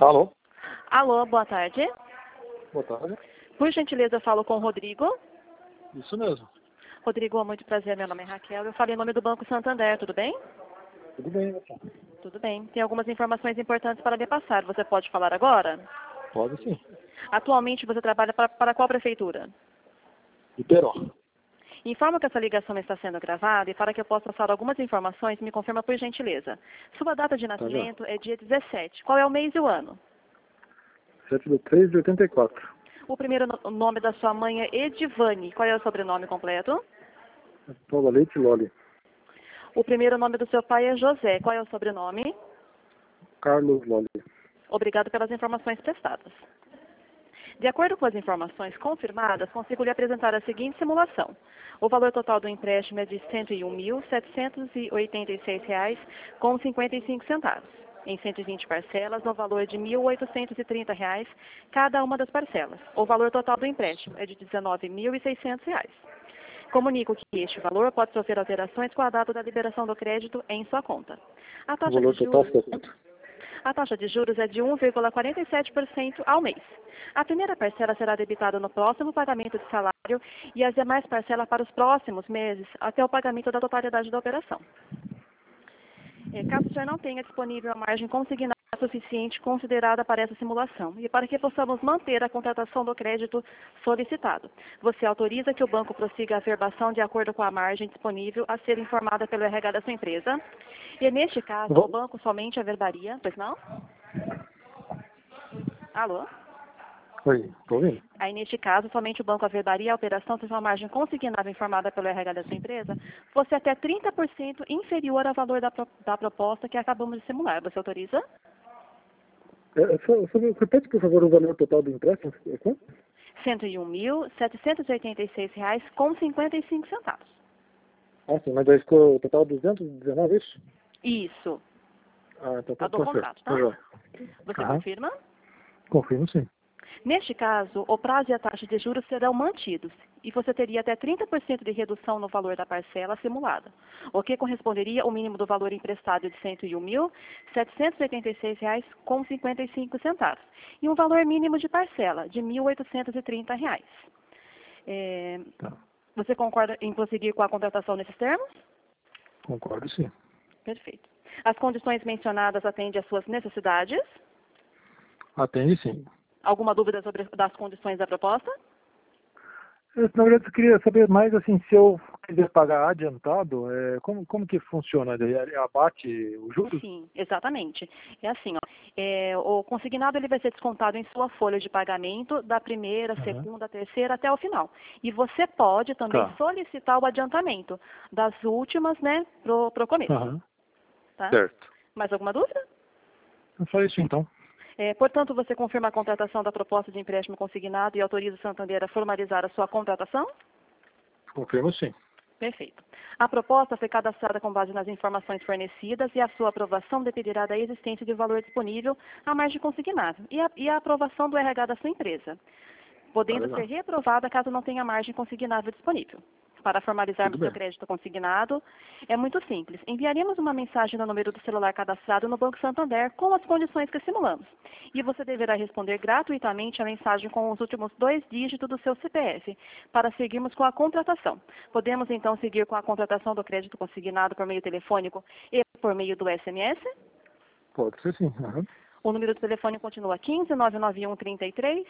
Alô? Alô, boa tarde. Boa tarde. Por gentileza, eu falo com o Rodrigo. Isso mesmo. Rodrigo, muito prazer, meu nome é Raquel. Eu falei em nome do Banco Santander, tudo bem? Tudo bem, você? Tudo bem. Tem algumas informações importantes para lhe passar. Você pode falar agora? Pode sim. Atualmente, você trabalha para qual prefeitura? Iteró. Informa que essa ligação está sendo gravada e para que eu possa passar algumas informações, me confirma por gentileza. Sua data de Tá já. nascimento é dia 17. Qual é o mês e o ano? 7/3/84. O primeiro nome da sua mãe é Edivane. Qual é o sobrenome completo? Paula Leite Loli. O primeiro nome do seu pai é José. Qual é o sobrenome? Carlos Loli. Obrigado pelas informações prestadas. De acordo com as informações confirmadas, consigo lhe apresentar a seguinte simulação. O valor total do empréstimo é de R$ 101.786,55, em 120 parcelas, no valor de R$ 1.830, cada uma das parcelas. O valor total do empréstimo é de R$ 19.600. Comunico que este valor pode sofrer alterações com a data da liberação do crédito em sua conta. A O taxa valor de total juros... ficou quanto? A taxa de juros é de 1,47% ao mês. A primeira parcela será debitada no próximo pagamento de salário e as demais parcelas para os próximos meses, até o pagamento da totalidade da operação. Caso o senhor não tenha disponível a margem consignada suficiente considerada para essa simulação e para que possamos manter a contratação do crédito solicitado, você autoriza que o banco prossiga a averbação de acordo com a margem disponível a ser informada pelo RH da sua empresa? E neste caso, o banco somente averbaria, pois não? Alô? Oi, tô ouvindo? Aí, neste caso, somente o banco averbaria a operação se sua margem consignável informada pelo RH da sua empresa fosse até 30% inferior ao valor da proposta que acabamos de simular. Você autoriza? Só repete, por favor, o valor total do empréstimo. É quanto? R$ 101.786,55. Ah, sim, mas aí ficou o total 219, isso? Isso. Ah, então A tá do certo. contrato, tá? Tá já. Você Aham. confirma? Confirmo sim. Neste caso, o prazo e a taxa de juros serão mantidos e você teria até 30% de redução no valor da parcela simulada, o que corresponderia ao mínimo do valor emprestado de R$ 101.786,55 e um valor mínimo de parcela de R$ 1.830. Tá. Você concorda em prosseguir com a contratação nesses termos? Concordo sim. Perfeito. As condições mencionadas atendem às suas necessidades? Atende sim. Alguma dúvida sobre das condições da proposta? Na verdade, eu queria saber mais, assim, se eu quiser pagar adiantado, como que funciona? Ele abate os juros? Sim, exatamente. É assim, ó, o consignado ele vai ser descontado em sua folha de pagamento da primeira, Aham. segunda, terceira até o final. E você pode também Tá. solicitar o adiantamento das últimas, né, pro começo, Aham. tá? Certo. Mais alguma dúvida? É só isso então. Portanto, você confirma a contratação da proposta de empréstimo consignado e autoriza o Santander a formalizar a sua contratação? Confirmo sim. Perfeito. A proposta foi cadastrada com base nas informações fornecidas e a sua aprovação dependerá da existência de valor disponível à margem consignável e a aprovação do RH da sua empresa, Tá podendo legal. ser reprovada caso não tenha margem consignável disponível. Para formalizarmos Tudo seu bem. crédito consignado, é muito simples. Enviaremos uma mensagem no número do celular cadastrado no Banco Santander com as condições que simulamos. E você deverá responder gratuitamente a mensagem com os últimos 2 dígitos do seu CPF, para seguirmos com a contratação. Podemos, então, seguir com a contratação do crédito consignado por meio telefônico e por meio do SMS? Pode ser sim. Aham. O número do telefone continua 15 991 33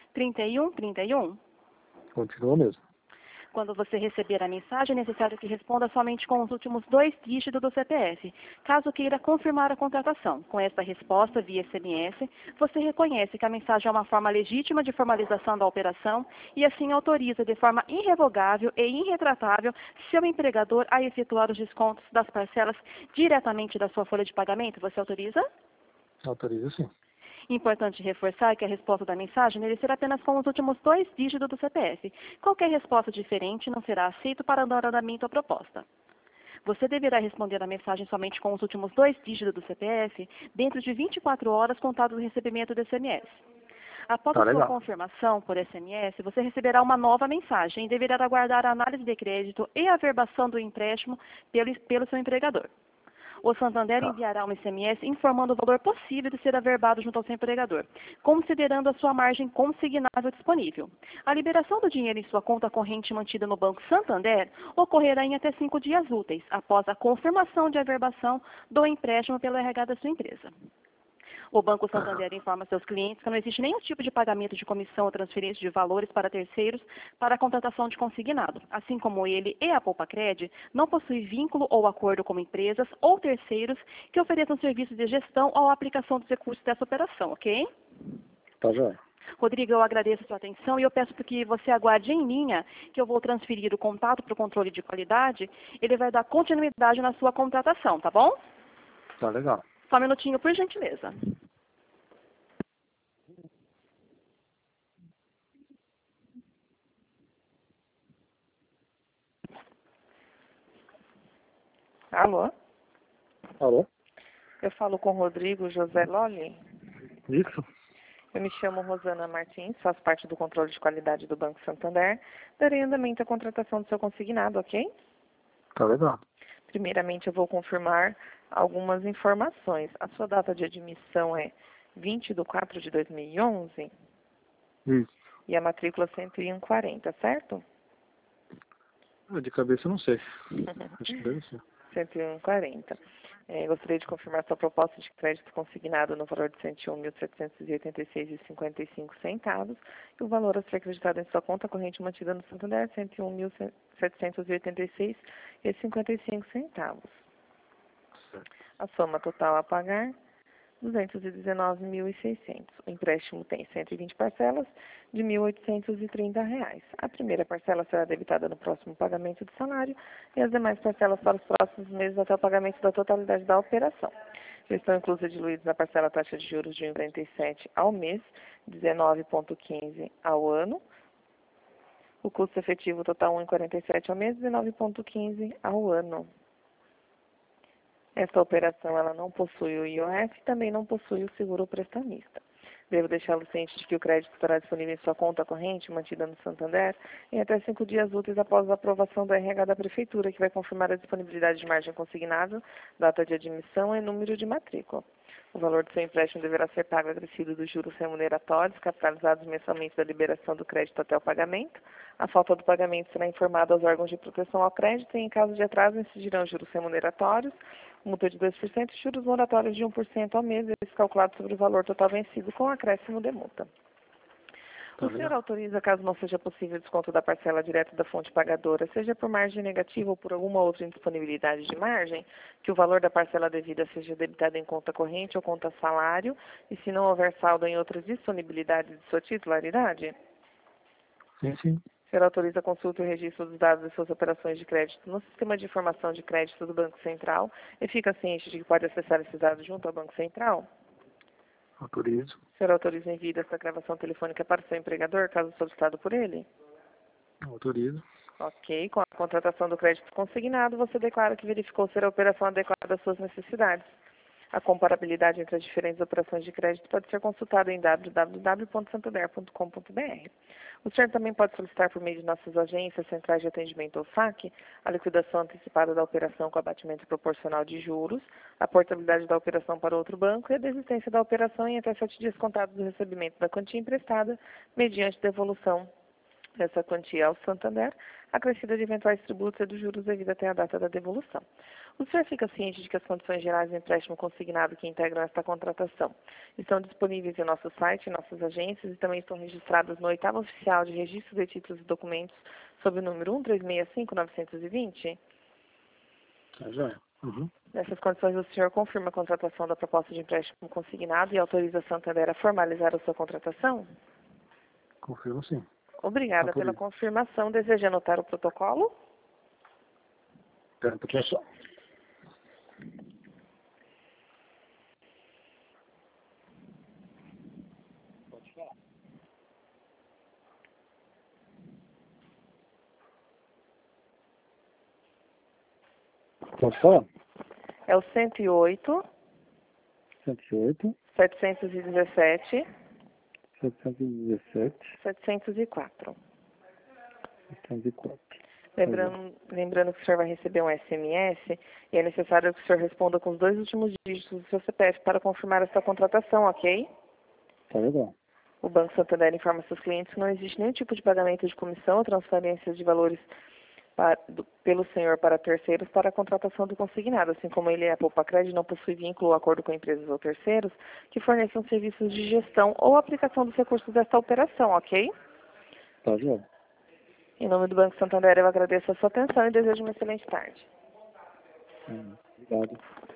31 31. Continua mesmo. Quando você receber a mensagem, é necessário que responda somente com os últimos 2 dígitos do CPF, caso queira confirmar a contratação. Com esta resposta via SMS, você reconhece que a mensagem é uma forma legítima de formalização da operação e assim autoriza de forma irrevogável e irretratável seu empregador a efetuar os descontos das parcelas diretamente da sua folha de pagamento. Você autoriza? Autoriza sim. Importante reforçar que a resposta da mensagem deve ser apenas com os últimos 2 dígitos do CPF. Qualquer resposta diferente não será aceita para dar andamento à proposta. Você deverá responder a mensagem somente com os últimos 2 dígitos do CPF dentro de 24 horas contadas do recebimento do SMS. Após Tá a sua legal. confirmação por SMS, você receberá uma nova mensagem e deverá aguardar a análise de crédito e a averbação do empréstimo pelo seu empregador. O Santander Tá. enviará um SMS informando o valor possível de ser averbado junto ao seu empregador, considerando a sua margem consignável disponível. A liberação do dinheiro em sua conta corrente mantida no Banco Santander ocorrerá em até 5 dias úteis, após a confirmação de averbação do empréstimo pelo RH da sua empresa. O Banco Santander informa seus clientes que não existe nenhum tipo de pagamento de comissão ou transferência de valores para terceiros para a contratação de consignado, assim como ele e a Poupa-Cred não possuem vínculo ou acordo com empresas ou terceiros que ofereçam serviços de gestão ou aplicação dos recursos dessa operação, ok? Tá joia. Rodrigo, eu agradeço a sua atenção e eu peço que você aguarde em linha que eu vou transferir o contato para o controle de qualidade. Ele vai dar continuidade na sua contratação, tá bom? Tá legal. Só um minutinho, por gentileza. Alô? Alô? Eu falo com Rodrigo José Lolli. Isso? Eu me chamo Rosana Martins, faço parte do controle de qualidade do Banco Santander. Darei andamento à contratação do seu consignado, ok? Tá legal. Primeiramente, eu vou confirmar algumas informações. A sua data de admissão é 20/4/2011 Isso. e a matrícula 10140, certo? De cabeça eu não sei. Acho que deve ser. 101,40. Gostaria de confirmar sua proposta de crédito consignado no valor de R$ 101.786,55 e o valor a ser acreditado em sua conta corrente mantida no Santander, R$ 101.786,55. A soma total a pagar, R$ 219.600. O empréstimo tem 120 parcelas de R$ 1.830. A primeira parcela será debitada no próximo pagamento do salário e as demais parcelas para os próximos meses até o pagamento da totalidade da operação. Já estão inclusos e diluídos na parcela taxa de juros de 1,47 ao mês, 19,15 ao ano. O custo efetivo total 1,47 ao mês, 19,15 ao ano. Esta operação ela não possui o IOF e também não possui o seguro prestamista. Devo deixá-lo ciente de que o crédito estará disponível em sua conta corrente, mantida no Santander, em até 5 dias úteis após a aprovação do RH da Prefeitura, que vai confirmar a disponibilidade de margem consignável, data de admissão e número de matrícula. O valor do seu empréstimo deverá ser pago acrescido dos juros remuneratórios, capitalizados mensalmente da liberação do crédito até o pagamento. A falta do pagamento será informada aos órgãos de proteção ao crédito e, em caso de atraso, incidirão juros remuneratórios, multa de 2% e juros moratórios de 1% ao mês, esse calculado sobre o valor total vencido com acréscimo de multa. O senhor autoriza, caso não seja possível o desconto da parcela direto da fonte pagadora, seja por margem negativa ou por alguma outra indisponibilidade de margem, que o valor da parcela devida seja debitado em conta corrente ou conta salário, e se não houver saldo em outras disponibilidades de sua titularidade? Sim, sim. O senhor autoriza a consulta e o registro dos dados de suas operações de crédito no Sistema de Informação de Crédito do Banco Central e fica ciente de que pode acessar esses dados junto ao Banco Central? Autorizo. O senhor autoriza o envio dessa gravação telefônica para o seu empregador, caso solicitado por ele? Autorizo. Ok. Com a contratação do crédito consignado, você declara que verificou ser a operação adequada às suas necessidades. A comparabilidade entre as diferentes operações de crédito pode ser consultada em www.santander.com.br. O senhor também pode solicitar por meio de nossas agências, centrais de atendimento ou SAC, a liquidação antecipada da operação com abatimento proporcional de juros, a portabilidade da operação para outro banco e a desistência da operação em até 7 dias contados do recebimento da quantia emprestada, mediante devolução dessa quantia ao Santander, acrescida de eventuais tributos e dos juros devido até a data da devolução. O senhor fica ciente de que as condições gerais do empréstimo consignado que integram esta contratação estão disponíveis em nosso site, em nossas agências e também estão registradas no 8º Oficial de Registro de Títulos e Documentos sob o número 1365920? Tá joia. Uhum. Nessas condições, o senhor confirma a contratação da proposta de empréstimo consignado e autoriza a Santander a formalizar a sua contratação? Confirmo sim. Obrigada pela Autorizo. confirmação. Deseja anotar o protocolo? Espera um pouquinho só. Pode falar. Pode falar? É o 108, 108, 717, 717, 704. 704. Lembrando que o senhor vai receber um SMS e é necessário que o senhor responda com os 2 últimos dígitos do seu CPF para confirmar essa contratação, ok? Tá legal. O Banco Santander informa seus clientes que não existe nenhum tipo de pagamento de comissão ou transferência de valores pelo senhor para terceiros para a contratação do consignado, assim como ele é poupa-crédito, não possui vínculo ou acordo com empresas ou terceiros que forneçam serviços de gestão ou aplicação dos recursos desta operação, ok? Tá joia. Em nome do Banco Santander, eu agradeço a sua atenção e desejo uma excelente tarde. Obrigado.